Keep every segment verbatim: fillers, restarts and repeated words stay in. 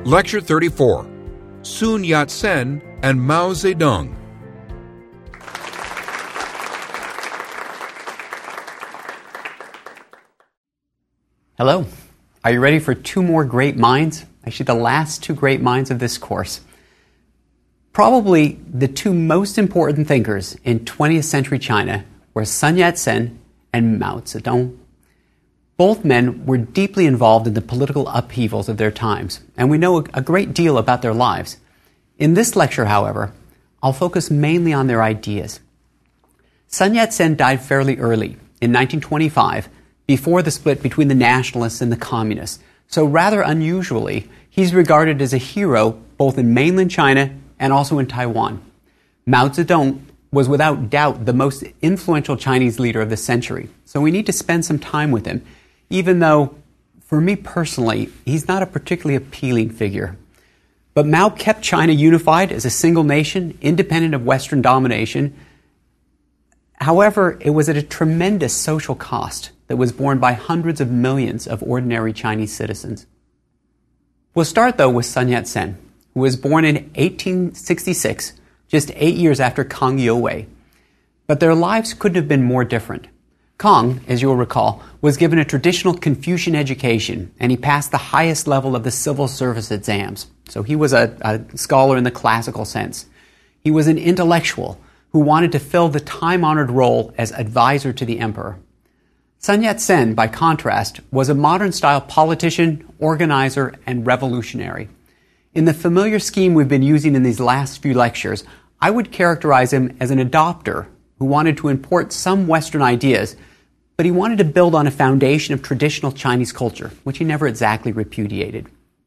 Lecture thirty-four, Sun Yat-sen and Mao Zedong. Hello. Are you ready for two more great minds? Actually, the last two great minds of this course. Probably the two most important thinkers in twentieth century China were Sun Yat-sen and Mao Zedong. Both men were deeply involved in the political upheavals of their times, and we know a great deal about their lives. In this lecture, however, I'll focus mainly on their ideas. Sun Yat-sen died fairly early, in nineteen twenty-five, before the split between the nationalists and the communists. So rather unusually, he's regarded as a hero both in mainland China and also in Taiwan. Mao Zedong was without doubt the most influential Chinese leader of the century, so we need to spend some time with him, even though, for me personally, he's not a particularly appealing figure. But Mao kept China unified as a single nation, independent of Western domination. However, it was at a tremendous social cost that was borne by hundreds of millions of ordinary Chinese citizens. We'll start, though, with Sun Yat-sen, who was born in eighteen sixty-six, just eight years after Kang Youwei. But their lives couldn't have been more different. Kang, as you'll recall, was given a traditional Confucian education, and he passed the highest level of the civil service exams. So he was a, a scholar in the classical sense. He was an intellectual who wanted to fill the time-honored role as advisor to the emperor. Sun Yat-sen, by contrast, was a modern-style politician, organizer, and revolutionary. In the familiar scheme we've been using in these last few lectures, I would characterize him as an adopter who wanted to import some Western ideas, but he wanted to build on a foundation of traditional Chinese culture, which he never exactly repudiated.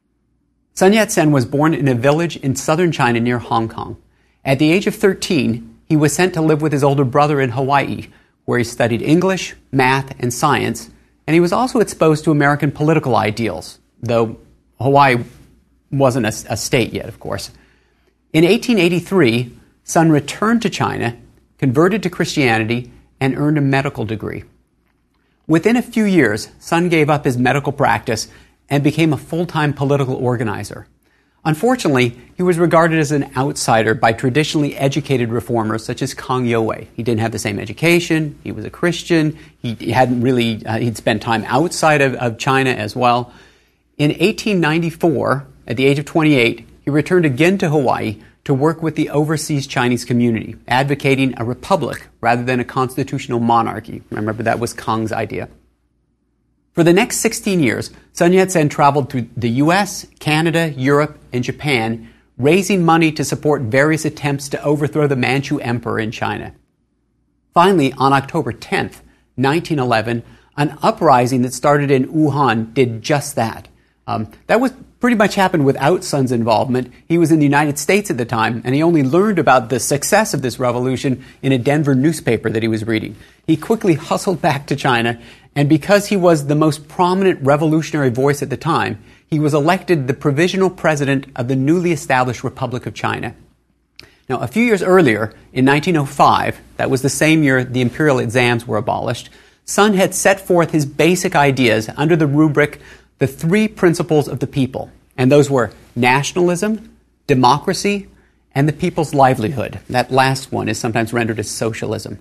Sun Yat-sen was born in a village in southern China near Hong Kong. At the age of thirteen, he was sent to live with his older brother in Hawaii, where he studied English, math, and science, and he was also exposed to American political ideals, though Hawaii wasn't a, a state yet, of course. In eighteen eighty-three, Sun returned to China, converted to Christianity, and earned a medical degree. Within a few years, Sun gave up his medical practice and became a full-time political organizer. Unfortunately, he was regarded as an outsider by traditionally educated reformers such as Kang Youwei. He didn't have the same education, he was a Christian, he, he hadn't really, uh, he'd spent time outside of, of China as well. In eighteen ninety-four, at the age of twenty-eight, he returned again to Hawaii to work with the overseas Chinese community, advocating a republic rather than a constitutional monarchy. Remember, that was Kang's idea. For the next sixteen years, Sun Yat-sen traveled through the U S, Canada, Europe, and Japan, raising money to support various attempts to overthrow the Manchu Emperor in China. Finally, on October tenth, nineteen eleven, an uprising that started in Wuhan did just that. Um, that was pretty much happened without Sun's involvement. He was in the United States at the time, and he only learned about the success of this revolution in a Denver newspaper that he was reading. He quickly hustled back to China, and because he was the most prominent revolutionary voice at the time, he was elected the provisional president of the newly established Republic of China. Now, a few years earlier, in nineteen oh five, that was the same year the imperial exams were abolished, Sun had set forth his basic ideas under the rubric the three principles of the people, and those were nationalism, democracy, and the people's livelihood. That last one is sometimes rendered as socialism.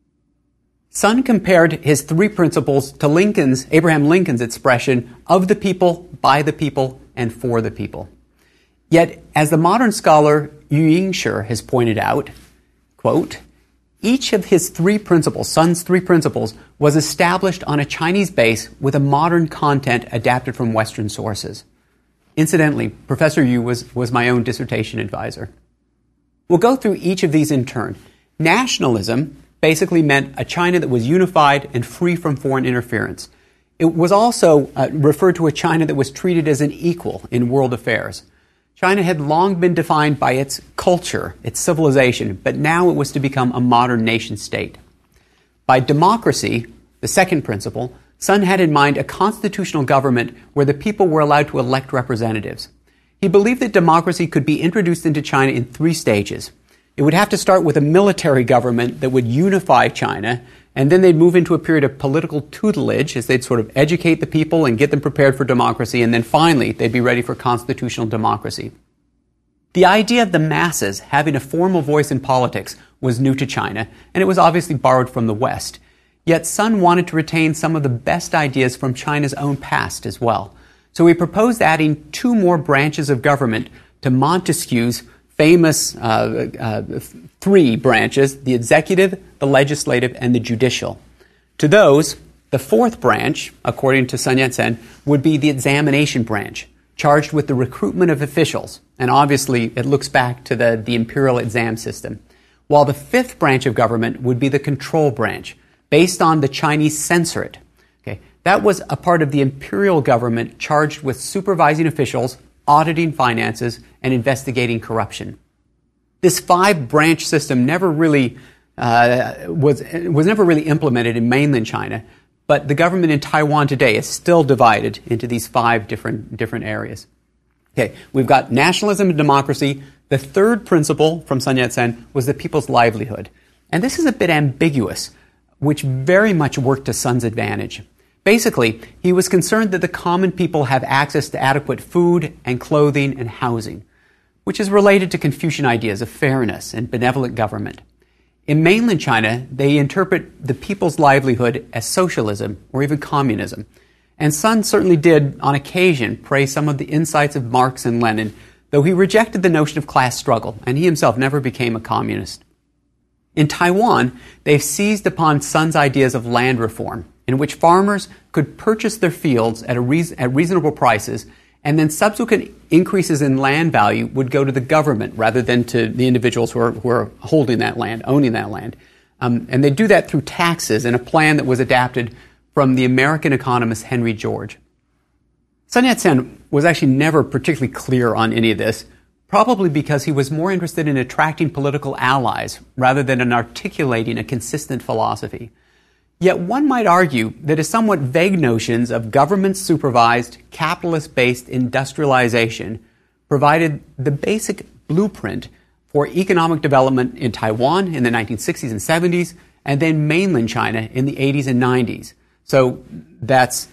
Sun compared his three principles to Lincoln's, Abraham Lincoln's expression, of the people, by the people, and for the people. Yet, as the modern scholar Yu Yingshi has pointed out, quote, each of his three principles, Sun's three principles, was established on a Chinese base with a modern content adapted from Western sources. Incidentally, Professor Yu was, was my own dissertation advisor. We'll go through each of these in turn. Nationalism basically meant a China that was unified and free from foreign interference. It was also uh, referred to a China that was treated as an equal in world affairs. China had long been defined by its culture, its civilization, but now it was to become a modern nation state. By democracy, the second principle, Sun had in mind a constitutional government where the people were allowed to elect representatives. He believed that democracy could be introduced into China in three stages. It would have to start with a military government that would unify China, And then they'd move into a period of political tutelage as they'd sort of educate the people and get them prepared for democracy. And then finally, they'd be ready for constitutional democracy. The idea of the masses having a formal voice in politics was new to China, and it was obviously borrowed from the West. Yet Sun wanted to retain some of the best ideas from China's own past as well. So he proposed adding two more branches of government to Montesquieu's famous uh, uh, three branches, the executive, the legislative, and the judicial. To those, the fourth branch, according to Sun Yat-sen, would be the examination branch, charged with the recruitment of officials. And obviously, it looks back to the, the imperial exam system. While the fifth branch of government would be the control branch, based on the Chinese censorate. Okay, that was a part of the imperial government charged with supervising officials, auditing finances, and investigating corruption. This five-branch system never really uh, was was never really implemented in mainland China, but the government in Taiwan today is still divided into these five different different areas. Okay, we've got nationalism and democracy. The third principle from Sun Yat-sen was the people's livelihood, and this is a bit ambiguous, which very much worked to Sun's advantage. Basically, he was concerned that the common people have access to adequate food and clothing and housing, which is related to Confucian ideas of fairness and benevolent government. In mainland China, they interpret the people's livelihood as socialism or even communism. And Sun certainly did, on occasion, praise some of the insights of Marx and Lenin, though he rejected the notion of class struggle, and he himself never became a communist. In Taiwan, they've seized upon Sun's ideas of land reform, in which farmers could purchase their fields at, a reason, at reasonable prices, and then subsequent increases in land value would go to the government rather than to the individuals who are, who are holding that land, owning that land. Um, and they do that through taxes in a plan that was adapted from the American economist Henry George. Sun Yat-sen was actually never particularly clear on any of this, probably because he was more interested in attracting political allies rather than in articulating a consistent philosophy. Yet one might argue that his somewhat vague notions of government-supervised, capitalist-based industrialization provided the basic blueprint for economic development in Taiwan in the nineteen sixties and seventies, and then mainland China in the eighties and nineties. So that's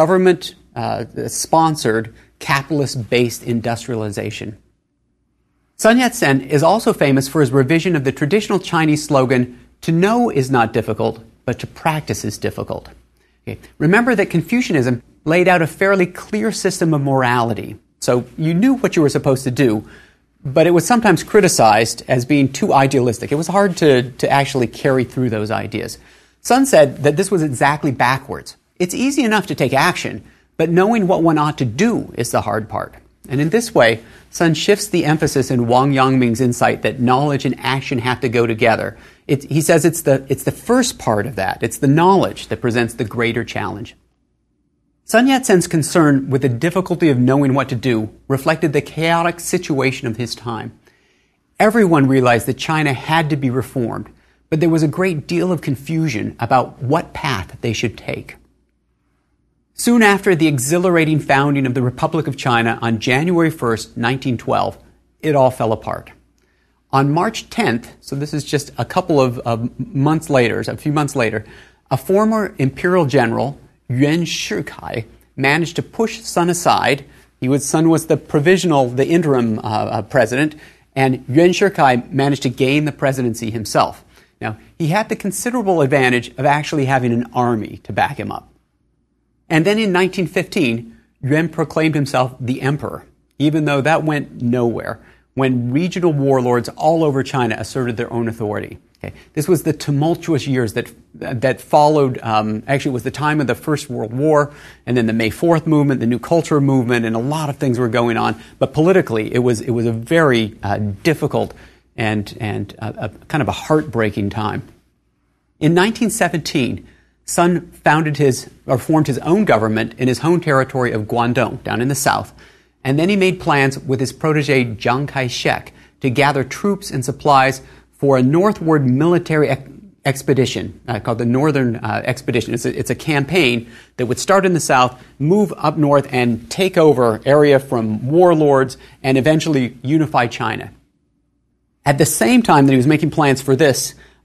government-sponsored, uh, capitalist-based industrialization. Sun Yat-sen is also famous for his revision of the traditional Chinese slogan, "To know is not difficult, but to practice is difficult." Okay. Remember that Confucianism laid out a fairly clear system of morality. So you knew what you were supposed to do, but it was sometimes criticized as being too idealistic. It was hard to, to actually carry through those ideas. Sun said that this was exactly backwards. It's easy enough to take action, but knowing what one ought to do is the hard part. And in this way, Sun shifts the emphasis in Wang Yangming's insight that knowledge and action have to go together. It, he says it's the, it's the first part of that. It's the knowledge that presents the greater challenge. Sun Yat-sen's concern with the difficulty of knowing what to do reflected the chaotic situation of his time. Everyone realized that China had to be reformed, but there was a great deal of confusion about what path they should take. Soon after the exhilarating founding of the Republic of China on January first, nineteen twelve, it all fell apart. On March tenth, so this is just a couple of, of months later, a few months later, a former imperial general, Yuan Shikai, managed to push Sun aside. He was, Sun was the provisional, the interim uh, uh, president, and Yuan Shikai managed to gain the presidency himself. Now, he had the considerable advantage of actually having an army to back him up. And then in nineteen fifteen, Yuan proclaimed himself the emperor, even though that went nowhere when regional warlords all over China asserted their own authority. Okay. This was the tumultuous years that that followed, um, actually it was the time of the First World War, and then the May fourth movement, the New Culture movement, and a lot of things were going on. But politically, it was it was a very uh, difficult and, and a, a kind of a heartbreaking time. In nineteen seventeen, Sun founded his, or formed his own government in his home territory of Guangdong, down in the south. And then he made plans with his protege Chiang Kai-shek to gather troops and supplies for a northward military ex- expedition uh, called the Northern uh, Expedition. It's a, it's a campaign that would start in the south, move up north, and take over area from warlords and eventually unify China. At the same time that he was making plans for this, um,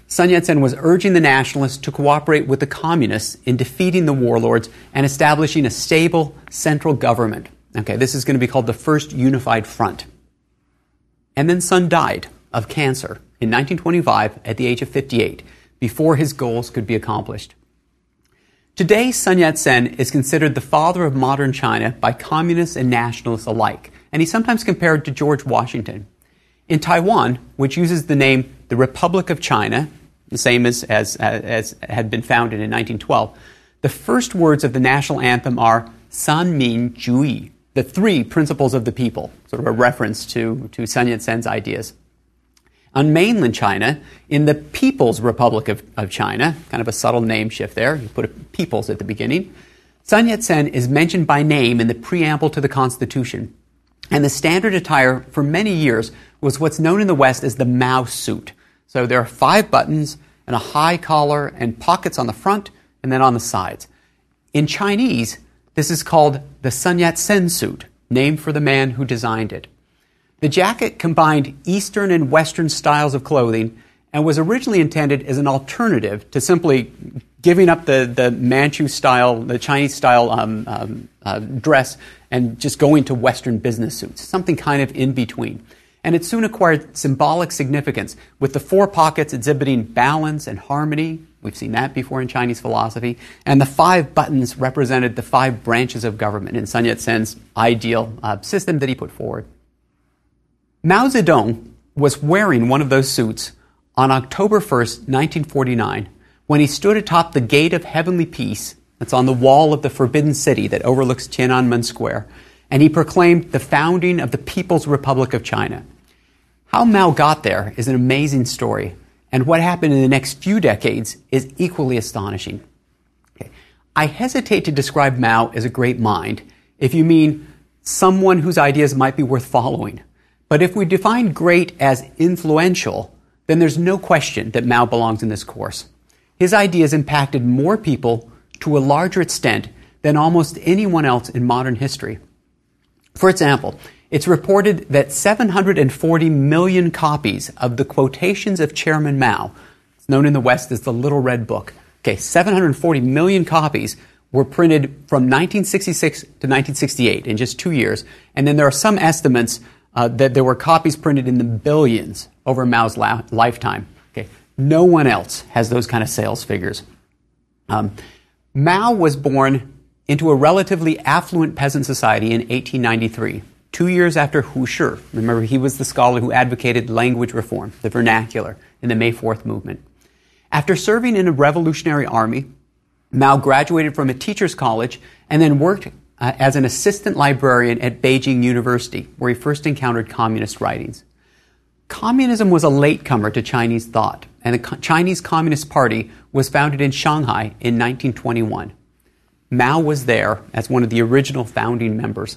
Sun Yat-sen was urging the nationalists to cooperate with the communists in defeating the warlords and establishing a stable central government. Okay, this is going to be called the First Unified Front. And then Sun died of cancer in nineteen twenty-five at the age of fifty-eight, before his goals could be accomplished. Today, Sun Yat-sen is considered the father of modern China by communists and nationalists alike, and he's sometimes compared to George Washington. In Taiwan, which uses the name the Republic of China, the same as, as, as had been founded in nineteen twelve, the first words of the national anthem are San Min Juyi, the three principles of the people, sort of a reference to, to Sun Yat-sen's ideas. On mainland China, in the People's Republic of, of China, kind of a subtle name shift there, you put a People's at the beginning, Sun Yat-sen is mentioned by name in the preamble to the Constitution. And the standard attire for many years was what's known in the West as the Mao suit. So there are five buttons and a high collar and pockets on the front and then on the sides. In Chinese, this is called the Sun Yat-sen suit, named for the man who designed it. The jacket combined Eastern and Western styles of clothing and was originally intended as an alternative to simply giving up the, the Manchu style, the Chinese style um, um, uh, dress and just going to Western business suits, something kind of in between. And it soon acquired symbolic significance, with the four pockets exhibiting balance and harmony. We've seen that before in Chinese philosophy. And the five buttons represented the five branches of government in Sun Yat-sen's ideal uh, system that he put forward. Mao Zedong was wearing one of those suits on October first, nineteen forty-nine, when he stood atop the Gate of Heavenly Peace that's on the wall of the Forbidden City that overlooks Tiananmen Square, and he proclaimed the founding of the People's Republic of China. How Mao got there is an amazing story, and what happened in the next few decades is equally astonishing. Okay. I hesitate to describe Mao as a great mind if you mean someone whose ideas might be worth following. But if we define great as influential, then there's no question that Mao belongs in this course. His ideas impacted more people to a larger extent than almost anyone else in modern history. For example, it's reported that seven hundred forty million copies of the Quotations of Chairman Mao, it's known in the West as the Little Red Book, okay, seven hundred forty million copies were printed from nineteen sixty-six to nineteen sixty-eight in just two years. And then there are some estimates uh, that there were copies printed in the billions over Mao's la- lifetime. Okay, no one else has those kind of sales figures. Um, Mao was born into a relatively affluent peasant society in eighteen ninety-three, two years after Hu Shi. Remember, he was the scholar who advocated language reform, the vernacular, in the May fourth movement. After serving in a revolutionary army, Mao graduated from a teacher's college and then worked uh, as an assistant librarian at Beijing University, where he first encountered communist writings. Communism was a latecomer to Chinese thought, and the Co- Chinese Communist Party was founded in Shanghai in nineteen twenty-one. Mao was there as one of the original founding members.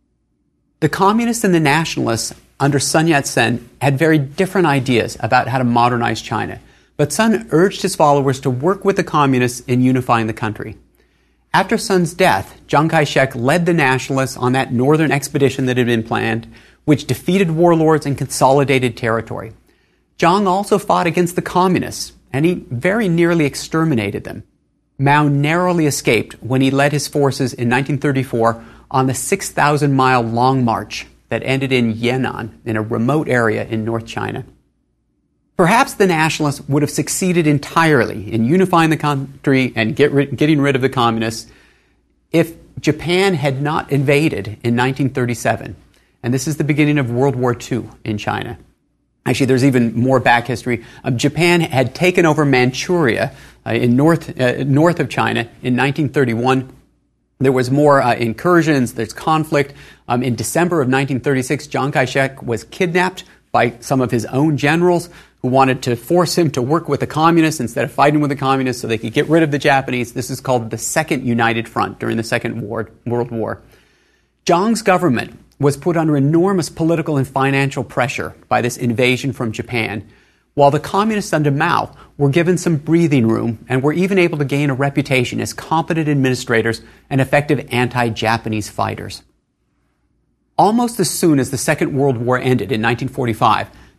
The communists and the nationalists under Sun Yat-sen had very different ideas about how to modernize China, but Sun urged his followers to work with the communists in unifying the country. After Sun's death, Chiang Kai-shek led the nationalists on that northern expedition that had been planned, which defeated warlords and consolidated territory. Chiang also fought against the communists, and he very nearly exterminated them. Mao narrowly escaped when he led his forces in nineteen thirty-four on the six thousand mile long march that ended in Yan'an, in a remote area in North China. Perhaps the nationalists would have succeeded entirely in unifying the country and get rid, getting rid of the communists if Japan had not invaded in nineteen thirty-seven. And this is the beginning of World War Two in China. Actually, there's even more back history. Um, Japan had taken over Manchuria uh, in north uh, north of China in nineteen thirty-one. There was more uh, incursions, there's conflict. Um, in December of nineteen thirty-six, Chiang Kai-shek was kidnapped by some of his own generals who wanted to force him to work with the communists instead of fighting with the communists so they could get rid of the Japanese. This is called the Second United Front during the Second War, World War. Chiang's government was put under enormous political and financial pressure by this invasion from Japan, while the communists under Mao were given some breathing room and were even able to gain a reputation as competent administrators and effective anti-Japanese fighters. Almost as soon as the Second World War ended in nineteen forty-five,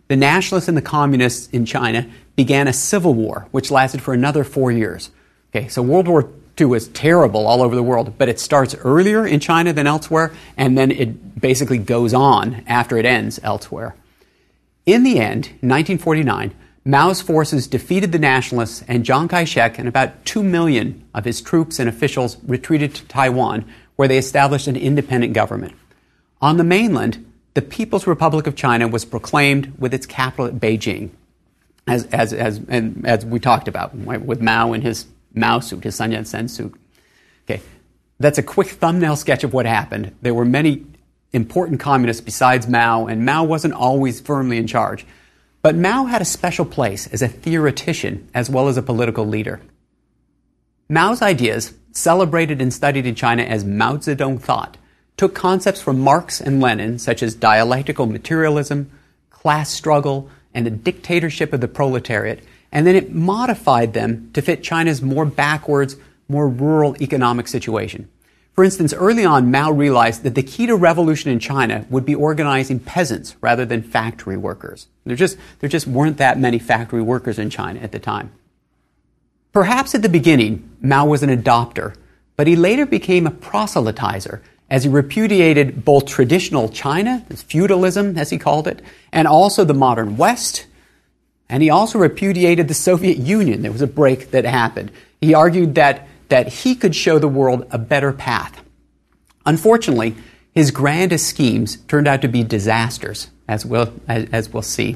the nationalists and the communists in China began a civil war, which lasted for another four years. Okay, so World War Two was terrible all over the world, but it starts earlier in China than elsewhere, and then it basically goes on after it ends elsewhere. In the end, in nineteen forty-nine, Mao's forces defeated the nationalists, and Chiang Kai-shek and about two million of his troops and officials retreated to Taiwan, where they established an independent government. On the mainland, the People's Republic of China was proclaimed with its capital at Beijing, as as as and as we talked about, right, with Mao in his Mao suit, his Sun Yat-sen suit. Okay, that's a quick thumbnail sketch of what happened. There were many important communists besides Mao, and Mao wasn't always firmly in charge. But Mao had a special place as a theoretician as well as a political leader. Mao's ideas, celebrated and studied in China as Mao Zedong thought, took concepts from Marx and Lenin, such as dialectical materialism, class struggle, and the dictatorship of the proletariat, and then it modified them to fit China's more backwards, more rural economic situation. For instance, early on, Mao realized that the key to revolution in China would be organizing peasants rather than factory workers. There just, there just weren't that many factory workers in China at the time. Perhaps at the beginning, Mao was an adopter, but he later became a proselytizer as he repudiated both traditional China, feudalism as he called it, and also the modern West. And he also repudiated the Soviet Union. There was a break that happened. He argued that that he could show the world a better path. Unfortunately, his grandest schemes turned out to be disasters, as we'll, as, as we'll see.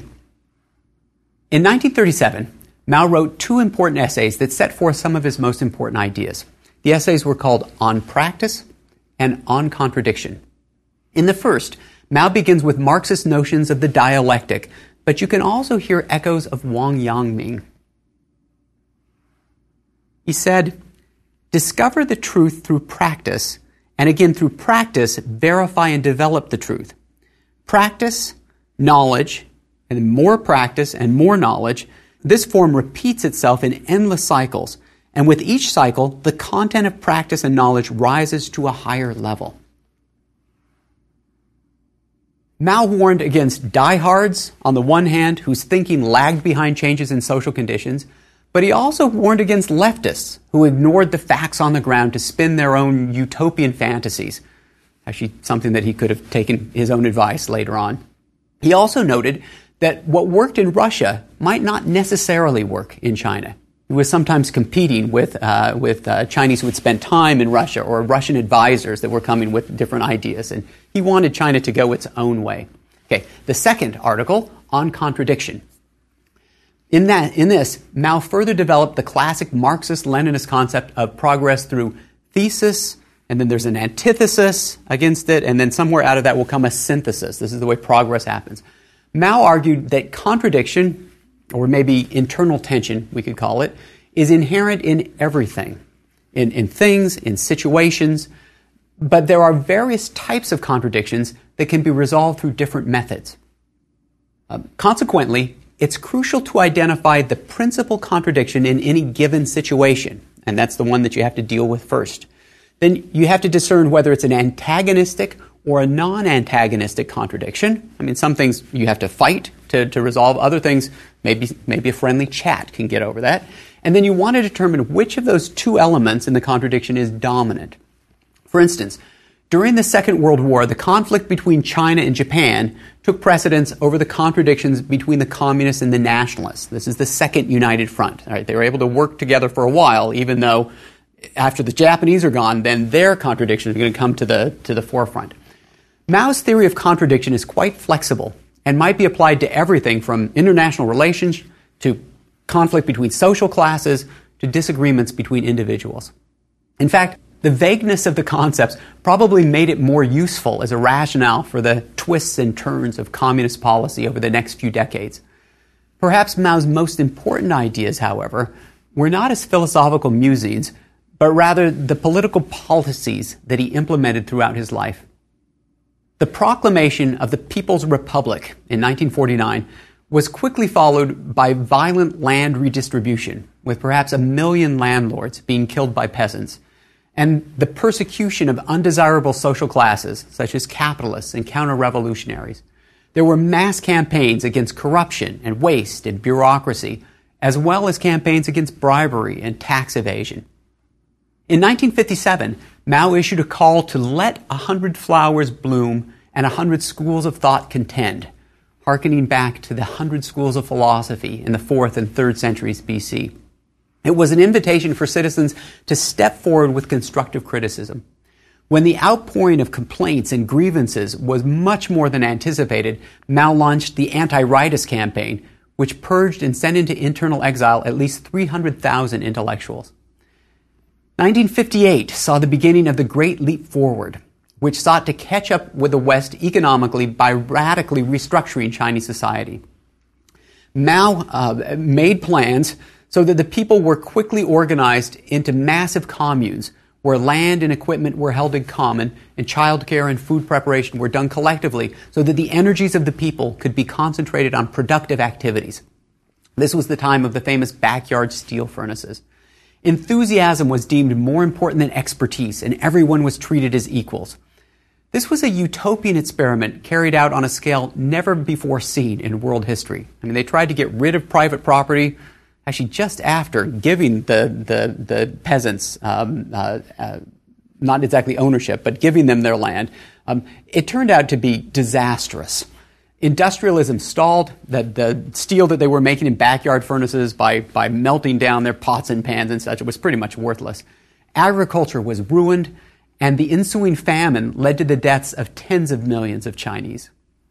In nineteen thirty-seven, Mao wrote two important essays that set forth some of his most important ideas. The essays were called On Practice and On Contradiction. In the first, Mao begins with Marxist notions of the dialectic, but you can also hear echoes of Wang Yangming. He said, "Discover the truth through practice, and again through practice, verify and develop the truth. Practice, knowledge, and more practice and more knowledge, this form repeats itself in endless cycles, and with each cycle, the content of practice and knowledge rises to a higher level." Mao warned against diehards, on the one hand, whose thinking lagged behind changes in social conditions, but he also warned against leftists who ignored the facts on the ground to spin their own utopian fantasies. Actually, something that he could have taken his own advice later on. He also noted that what worked in Russia might not necessarily work in China. He was sometimes competing with uh, with uh, Chinese who had spent time in Russia or Russian advisors that were coming with different ideas, and he wanted China to go its own way. Okay, the second article, On Contradiction. In that, in this, Mao further developed the classic Marxist-Leninist concept of progress through thesis, and then there's an antithesis against it, and then somewhere out of that will come a synthesis. This is the way progress happens. Mao argued that contradiction, or maybe internal tension, we could call it, is inherent in everything, in, in things, in situations, but there are various types of contradictions that can be resolved through different methods. Uh, consequently, it's crucial to identify the principal contradiction in any given situation, and that's the one that you have to deal with first. Then you have to discern whether it's an antagonistic or a non-antagonistic contradiction. I mean, some things you have to fight to, to resolve. Other things, maybe, maybe a friendly chat can get over that. And then you want to determine which of those two elements in the contradiction is dominant. For instance, during the Second World War, the conflict between China and Japan took precedence over the contradictions between the communists and the nationalists. This is the Second United Front. All right, they were able to work together for a while, even though after the Japanese are gone, then their contradictions are going to come to the, to the forefront. Mao's theory of contradiction is quite flexible and might be applied to everything from international relations to conflict between social classes to disagreements between individuals. In fact, the vagueness of the concepts probably made it more useful as a rationale for the twists and turns of communist policy over the next few decades. Perhaps Mao's most important ideas, however, were not his philosophical musings, but rather the political policies that he implemented throughout his life. The proclamation of the People's Republic in nineteen forty-nine was quickly followed by violent land redistribution, with perhaps a million landlords being killed by peasants, and the persecution of undesirable social classes, such as capitalists and counter-revolutionaries. There were mass campaigns against corruption and waste and bureaucracy, as well as campaigns against bribery and tax evasion. In nineteen fifty-seven, Mao issued a call to let a hundred flowers bloom and a hundred schools of thought contend, hearkening back to the hundred schools of philosophy in the fourth and third centuries B C. It was an invitation for citizens to step forward with constructive criticism. When the outpouring of complaints and grievances was much more than anticipated, Mao launched the anti-rightist campaign, which purged and sent into internal exile at least three hundred thousand intellectuals. nineteen fifty-eight saw the beginning of the Great Leap Forward, which sought to catch up with the West economically by radically restructuring Chinese society. Mao uh, made plans so that the people were quickly organized into massive communes where land and equipment were held in common and childcare and food preparation were done collectively so that the energies of the people could be concentrated on productive activities. This was the time of the famous backyard steel furnaces. Enthusiasm was deemed more important than expertise, and everyone was treated as equals. This was a utopian experiment carried out on a scale never before seen in world history. I mean, they tried to get rid of private property, actually just after giving the, the, the peasants, um, uh, uh, not exactly ownership, but giving them their land. Um, it turned out to be disastrous. Industrialism stalled. The, the steel that they were making in backyard furnaces by, by melting down their pots and pans and such, it was pretty much worthless. Agriculture was ruined, and the ensuing famine led to the deaths of tens of millions of Chinese.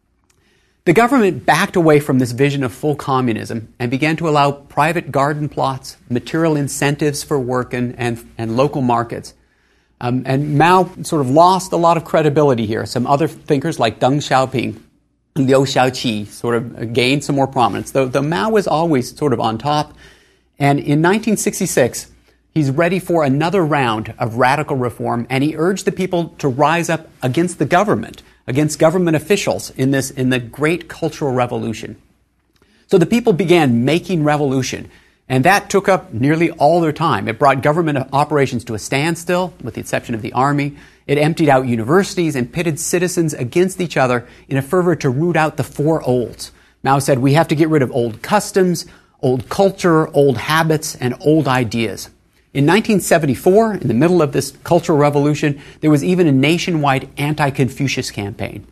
The government backed away from this vision of full communism and began to allow private garden plots, material incentives for work, and, and, and local markets. Um, and Mao sort of lost a lot of credibility here. Some other thinkers like Deng Xiaoping and Liu Xiaoqi sort of gained some more prominence, though, though Mao was always sort of on top. And in nineteen sixty-six, he's ready for another round of radical reform, and he urged the people to rise up against the government, against government officials in this in the great cultural revolution. So the people began making revolution, and that took up nearly all their time. It brought government operations to a standstill, with the exception of the army. It emptied out universities and pitted citizens against each other in a fervor to root out the four olds. Mao said, we have to get rid of old customs, old culture, old habits, and old ideas. In nineteen seventy-four, in the middle of this cultural revolution, there was even a nationwide anti-Confucius campaign.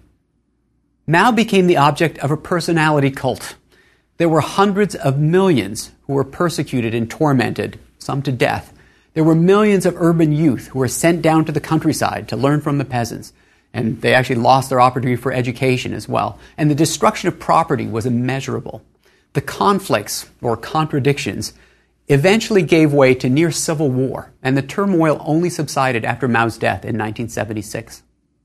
Mao became the object of a personality cult. There were hundreds of millions who were persecuted and tormented, some to death. There were millions of urban youth who were sent down to the countryside to learn from the peasants, and they actually lost their opportunity for education as well. And the destruction of property was immeasurable. The conflicts, or contradictions, eventually gave way to near civil war, and the turmoil only subsided after Mao's death in nineteen seventy-six.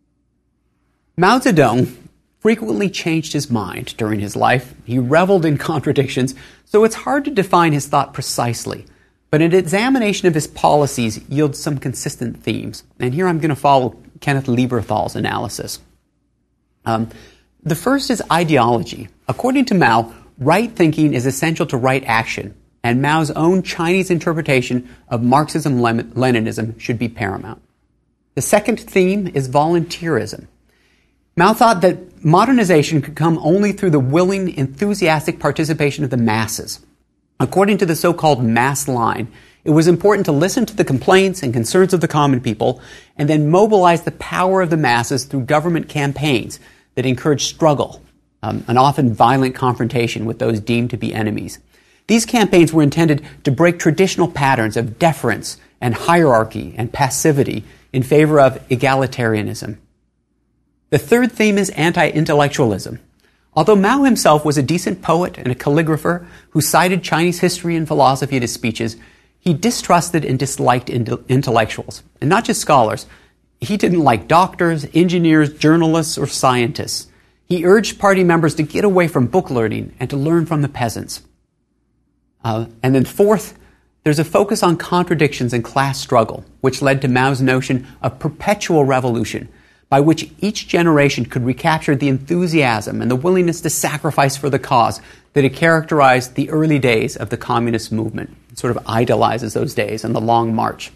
Mao Zedong frequently changed his mind during his life. He reveled in contradictions, so it's hard to define his thought precisely. But an examination of his policies yields some consistent themes. And here I'm going to follow Kenneth Lieberthal's analysis. Um, the first is ideology. According to Mao, right thinking is essential to right action, and Mao's own Chinese interpretation of Marxism-Leninism should be paramount. The second theme is volunteerism. Mao thought that modernization could come only through the willing, enthusiastic participation of the masses. According to the so-called mass line, it was important to listen to the complaints and concerns of the common people and then mobilize the power of the masses through government campaigns that encouraged struggle, um, an often violent confrontation with those deemed to be enemies. These campaigns were intended to break traditional patterns of deference and hierarchy and passivity in favor of egalitarianism. The third theme is anti-intellectualism. Although Mao himself was a decent poet and a calligrapher who cited Chinese history and philosophy in his speeches, he distrusted and disliked intellectuals, and not just scholars. He didn't like doctors, engineers, journalists, or scientists. He urged party members to get away from book learning and to learn from the peasants. Uh, and then fourth, there's a focus on contradictions and class struggle, which led to Mao's notion of perpetual revolution, by which each generation could recapture the enthusiasm and the willingness to sacrifice for the cause that had characterized the early days of the communist movement. It sort of idolizes those days and the Long March.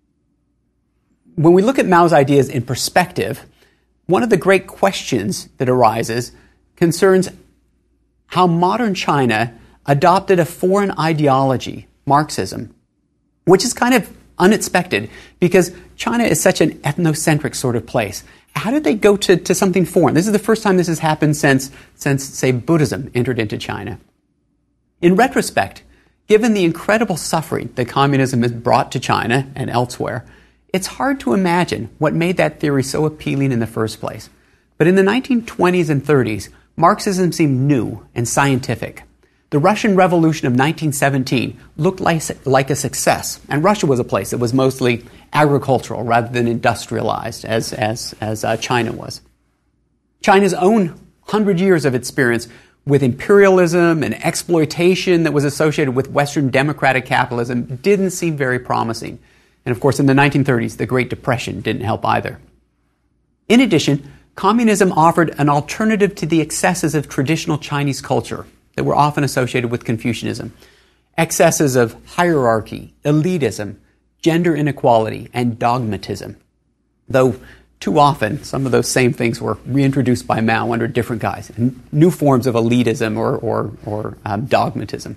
When we look at Mao's ideas in perspective, one of the great questions that arises concerns how modern China adopted a foreign ideology, Marxism, which is kind of unexpected because China is such an ethnocentric sort of place. How did they go to, to something foreign? This is the first time this has happened since, since, say, Buddhism entered into China. In retrospect, given the incredible suffering that communism has brought to China and elsewhere, it's hard to imagine what made that theory so appealing in the first place. But in the nineteen twenties and thirties, Marxism seemed new and scientific. The Russian Revolution of nineteen seventeen looked like, like a success, and Russia was a place that was mostly agricultural rather than industrialized, as, as, as uh, China was. China's own hundred years of experience with imperialism and exploitation that was associated with Western democratic capitalism didn't seem very promising. And of course, in the nineteen thirties, the Great Depression didn't help either. In addition, communism offered an alternative to the excesses of traditional Chinese culture that were often associated with Confucianism. Excesses of hierarchy, elitism, gender inequality, and dogmatism. Though too often, some of those same things were reintroduced by Mao under different guise, and new forms of elitism or, or, or um, dogmatism.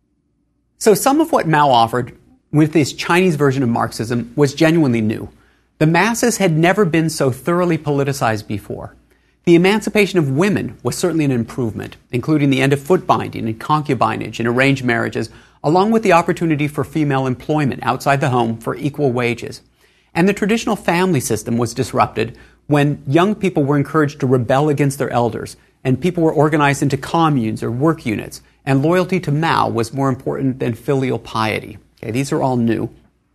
So some of what Mao offered with his Chinese version of Marxism was genuinely new. The masses had never been so thoroughly politicized before. The emancipation of women was certainly an improvement, including the end of foot binding and concubinage and arranged marriages, along with the opportunity for female employment outside the home for equal wages. And the traditional family system was disrupted when young people were encouraged to rebel against their elders, and people were organized into communes or work units, and loyalty to Mao was more important than filial piety. Okay, these are all new.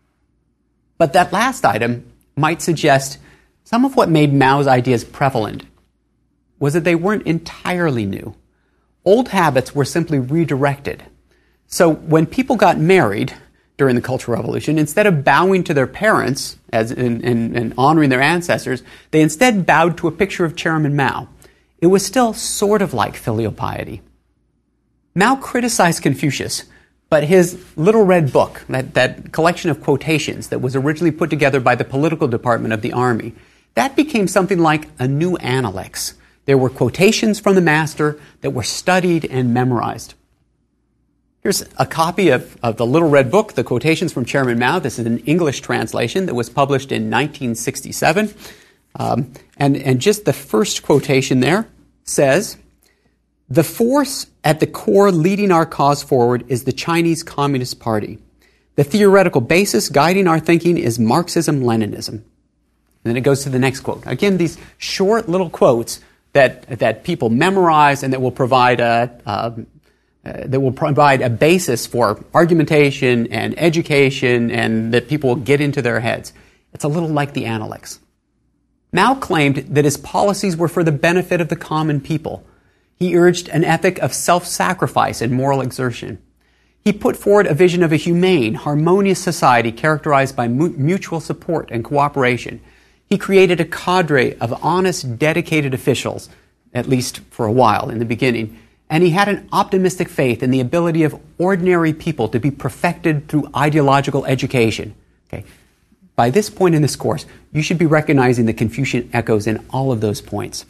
But that last item might suggest some of what made Mao's ideas prevalent was that they weren't entirely new. Old habits were simply redirected. So when people got married during the Cultural Revolution, instead of bowing to their parents as in, in, in honoring their ancestors, they instead bowed to a picture of Chairman Mao. It was still sort of like filial piety. Mao criticized Confucius, but his Little Red Book, that, that collection of quotations that was originally put together by the political department of the army, that became something like a new Analects. There were quotations from the master that were studied and memorized. Here's a copy of, of the Little Red Book, the quotations from Chairman Mao. This is an English translation that was published in nineteen sixty-seven. Um, and, and just the first quotation there says, "The force at the core leading our cause forward is the Chinese Communist Party. The theoretical basis guiding our thinking is Marxism-Leninism." And then it goes to the next quote. Again, these short little quotes that that people memorize and that will provide a uh, uh, that will provide a basis for argumentation and education, and that people will get into their heads. It's a little like the Analects. Mao claimed that his policies were for the benefit of the common people. He urged an ethic of self-sacrifice and moral exertion. He put forward a vision of a humane, harmonious society characterized by mu- mutual support and cooperation. He created a cadre of honest, dedicated officials, at least for a while in the beginning, and he had an optimistic faith in the ability of ordinary people to be perfected through ideological education. Okay. By this point in this course, you should be recognizing the Confucian echoes in all of those points.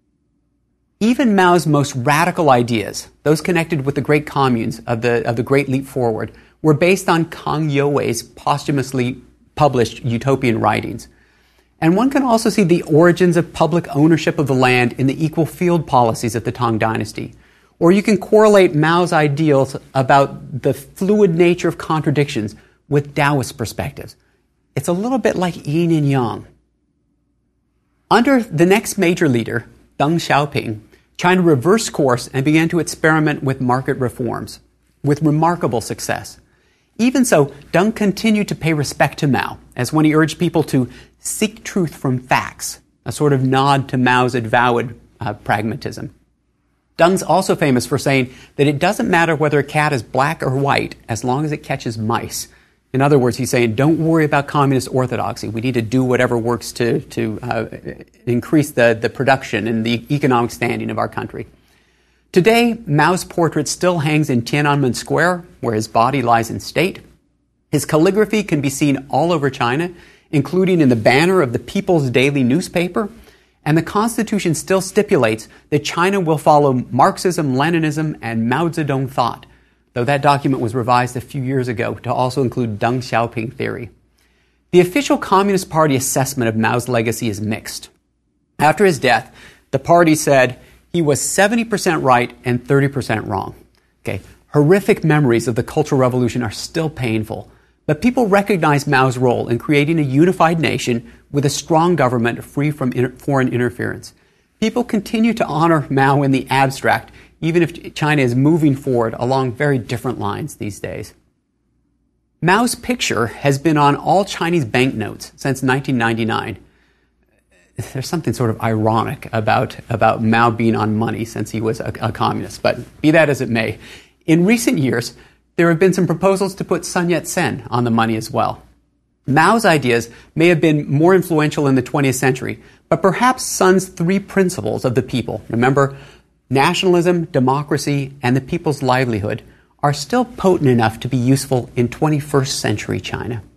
Even Mao's most radical ideas, those connected with the great communes of the, of the Great Leap Forward, were based on Kang Youwei's posthumously published utopian writings. And one can also see the origins of public ownership of the land in the equal field policies of the Tang Dynasty. Or you can correlate Mao's ideals about the fluid nature of contradictions with Taoist perspectives. It's a little bit like yin and yang. Under the next major leader, Deng Xiaoping, China reversed course and began to experiment with market reforms, with remarkable success. Even so, Deng continued to pay respect to Mao, as when he urged people to seek truth from facts, a sort of nod to Mao's avowed uh, pragmatism. Deng's also famous for saying that it doesn't matter whether a cat is black or white as long as it catches mice. In other words, he's saying, don't worry about communist orthodoxy. We need to do whatever works to, to uh, increase the, the production and the economic standing of our country. Today, Mao's portrait still hangs in Tiananmen Square, where his body lies in state. His calligraphy can be seen all over China, including in the banner of the People's Daily newspaper. And the Constitution still stipulates that China will follow Marxism, Leninism, and Mao Zedong thought, though that document was revised a few years ago to also include Deng Xiaoping theory. The official Communist Party assessment of Mao's legacy is mixed. After his death, the party said he was seventy percent right and thirty percent wrong. Okay, horrific memories of the Cultural Revolution are still painful, but people recognize Mao's role in creating a unified nation with a strong government free from inter- foreign interference. People continue to honor Mao in the abstract, even if China is moving forward along very different lines these days. Mao's picture has been on all Chinese banknotes since nineteen ninety-nine. There's something sort of ironic about, about Mao being on money since he was a, a communist, but be that as it may. In recent years, there have been some proposals to put Sun Yat-sen on the money as well. Mao's ideas may have been more influential in the twentieth century, but perhaps Sun's three principles of the people, remember, nationalism, democracy, and the people's livelihood, are still potent enough to be useful in twenty-first century China.